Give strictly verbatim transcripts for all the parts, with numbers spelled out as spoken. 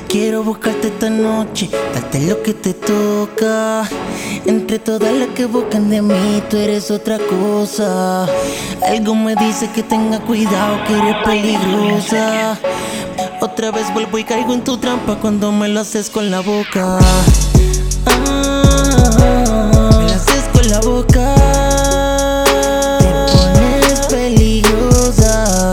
Quiero buscarte esta noche, darte lo que te toca. Entre todas las que buscan de mí, tú eres otra cosa. Algo me dice que tenga cuidado, que eres peligrosa. Otra vez vuelvo y caigo en tu trampa cuando me lo haces con la boca. Ah, me lo haces con la boca. Te pones peligrosa.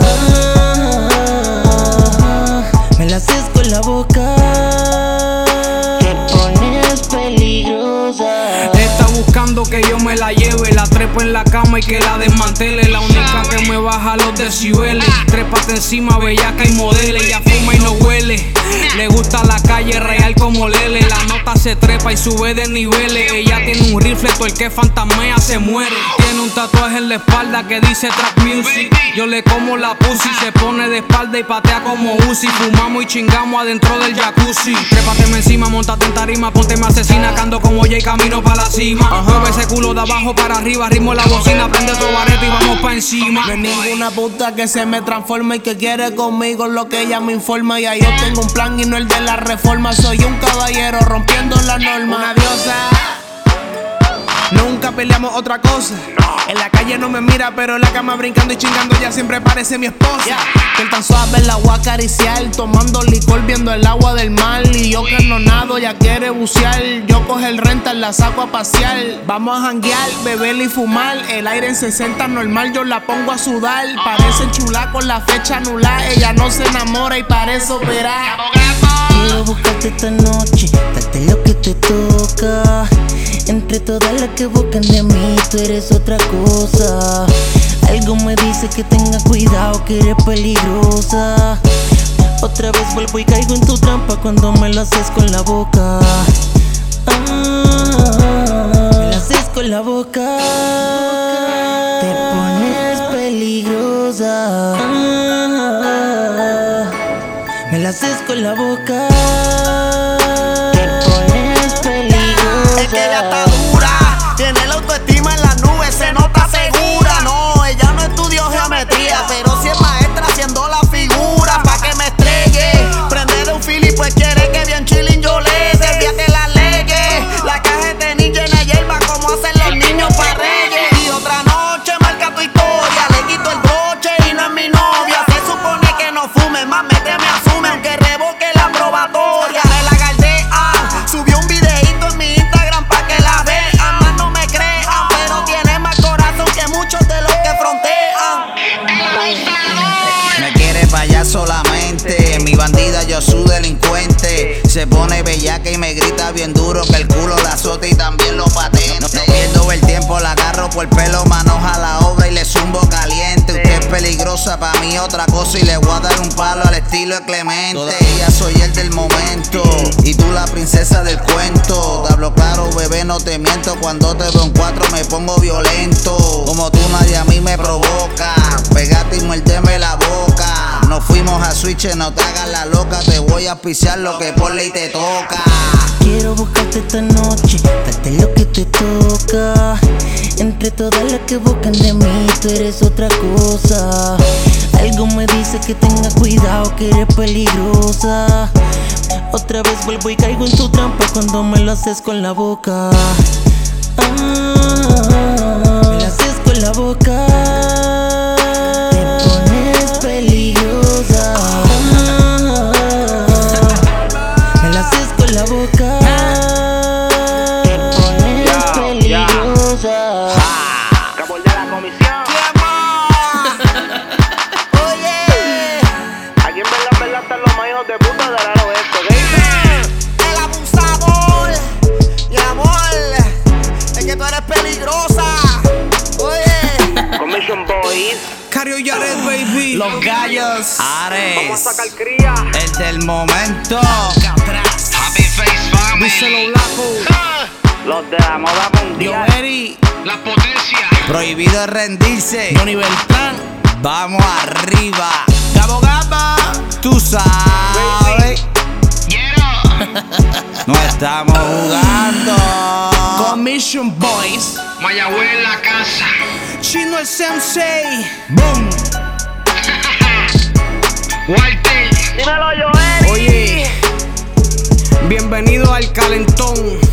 Ah, me lo haces con la boca. Te pones peligrosa. Está buscando que yo me la lleve, la trepo en la cama y que la desmantele. La única que me baja los decibeles. Trépate encima, bellaca y modele. Ella fuma y no huele. Le gusta la calle real como Lele. La nota se trepa y sube de niveles. Ella tiene un rifle, todo el que fantasmea se muere. Tiene un tatuaje en la espalda que dice Trap Music. Yo le como la pussy, se pone de espalda y patea como Uzi. Fumamos y chingamos adentro del jacuzzi. Trépateme encima, montate en tarima, ponte me asesina. Cando como Jay, camino pa' la cima. Mueve ese culo de abajo para arriba, ritmo la bocina. Prende tu barreto y vamos pa' encima. No hay ninguna puta que se me transforme y que quiere conmigo lo que ella me informa. Ya yo tengo un plan y no el de la reforma. Soy un caballero rompiendo la norma. Una diosa. Nunca peleamos otra cosa. En la calle no me mira, pero en la cama brincando y chingando ella siempre parece mi esposa. Que tan suave la voy a acariciar, tomando licor viendo el agua del mar. Y yo que no nado, ya quiere bucear. Yo coge el rental, la saco a pasear. Vamos a janguear, beber y fumar. El aire en sesenta normal, yo la pongo a sudar. Parece chula con la fecha anulada. Ella no se enamora y parece operar. Quiero buscarte esta noche, darte lo que te toca. Entre todas las que buscan de mí, tú eres otra cosa. Algo me dice que tenga cuidado, que eres peligrosa. Otra vez vuelvo y caigo en tu trampa cuando me lo haces con la boca. Ah, me lo haces con la boca. Te pones peligrosa. Ah, me lo haces con la boca. Te pones peligrosa. Es que ella está dura, tiene la autoestima en las nubes, se nota segura. No, ella no estudió geometría, pero sí es maestra haciendo la figura. Pa' que me estrelle, prende de un fili, pues quiere que bien chillin' yo le dé. Fíjate la legue, la caja de tenis llena de hierba como hacen los niños pa' reyes. Y otra noche marca tu historia, le quito el broche y no es mi novia. Se supone que no fume, más me me asume aunque revoque la probatoria. Me la galdean, subió un videito en mi Instagram pa' que la vean. Más no me crean, pero tiene más corazón que muchos de los que frontean. Me quiere pa' allá solamente, mi bandida yo su delincuente. Se pone bellaca y me grita bien duro que el culo la azota y también lo patente. No pierdo el tiempo, la agarro por el pelo, manoja la obra y le zumbo caliente. Usted es peligrosa, pa' mí otra cosa y le voy a dar un palo al estilo de Clemente. Todavía soy el del momento y tú la princesa del cuento. Te hablo claro, bebé, no te miento. Cuando te veo en cuatro me pongo violento. Como tú nadie a mí me provoca. Pegate y muérdeme la boca. Nos fuimos a Switch, no te hagas la loca. Te voy a auspiciar lo que por ley te toca. Quiero buscarte esta noche, darte lo que te toca. Entre todas las que buscan de mí, tú eres otra cosa. Algo me dice que tenga cuidado, que eres peligrosa. Otra vez vuelvo y caigo en tu trampa cuando me lo haces con la boca. Ah, me lo haces con la boca. Te pones peligrosa. Ah, me lo haces con la boca. Te pones peligrosa. Acabó de la comisión. Oye, Aquí en verdad, en verdad están los más hijos de puta del aro esto, ¿ok? el abusador y amor, es que tú eres peligrosa. Oye, Commission Boys. Cario Yaret, baby. los gallos. Vamos a Ares, sacar cría. el del momento. Happy Face Family. Díselo, Blaco. Los de la moda mundial. Eri, La potencia. Prohibido es rendirse. Johnny Beltrán, Vamos arriba. Gabo Gaba. Tú sabes, Yeah. no estamos jugando. Commission Boys. Mayagüez en la casa. Chino el sensei. Boom. Walter. Dímelo, Joel. Oye, calentón.